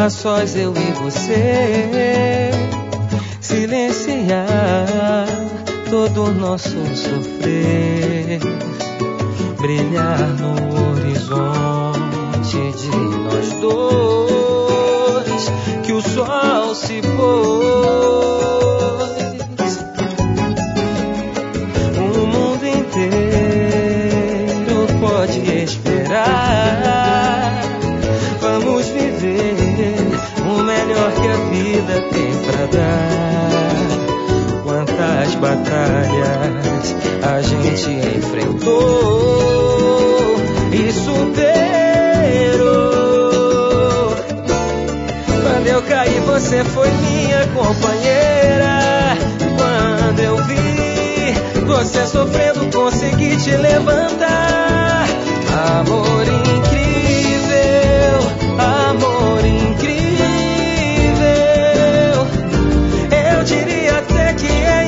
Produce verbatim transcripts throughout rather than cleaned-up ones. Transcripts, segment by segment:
a sós eu e você, silenciar todo o nosso sofrer, brilhar no horizonte de nós dois, que o sol se pôs. O mundo inteiro pode esperar. Vamos viver o melhor que a vida tem pra dar. Quantas batalhas a gente enfrentou e superou. Quando eu caí, você foi minha companheira. Quando eu vi você sofrendo, consegui te levantar. Amor incrível, amor incrível. Eu diria até que é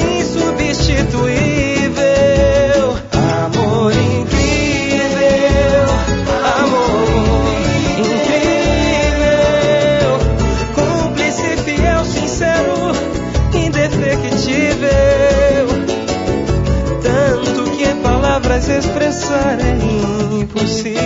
insubstituível. Amor incrível, amor incrível. Cúmplice, fiel, sincero, indefectível. Tanto que em palavras expressar é impossível.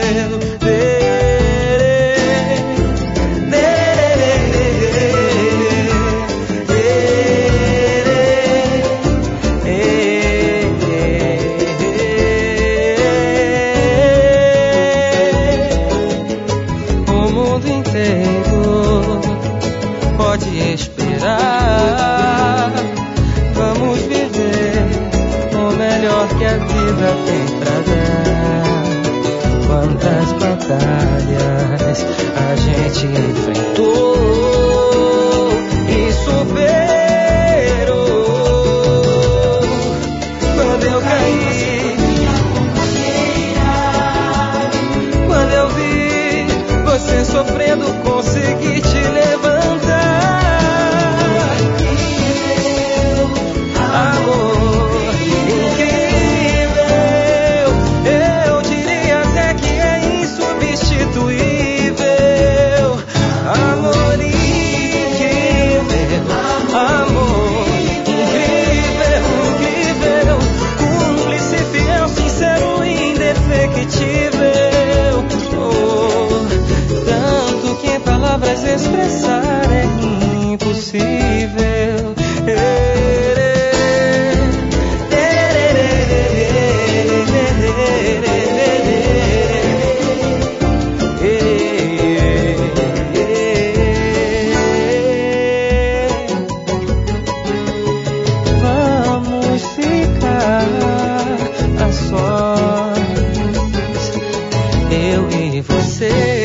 O mundo inteiro pode esperar. Vamos viver o melhor que a vida tem pra dar. Quantas batalhas a gente enfrentou e superou. Quando eu caí, quando eu vi você sofrendo, consegui te levantar. Amor incrível, eu diria até que é insubstituível. Amor incrível, amor incrível, incrível. Cúmplice, fiel, sincero, indefectível. Oh, tanto que em palavras expressar é impossível. Vamos ficar a sós, eu e você.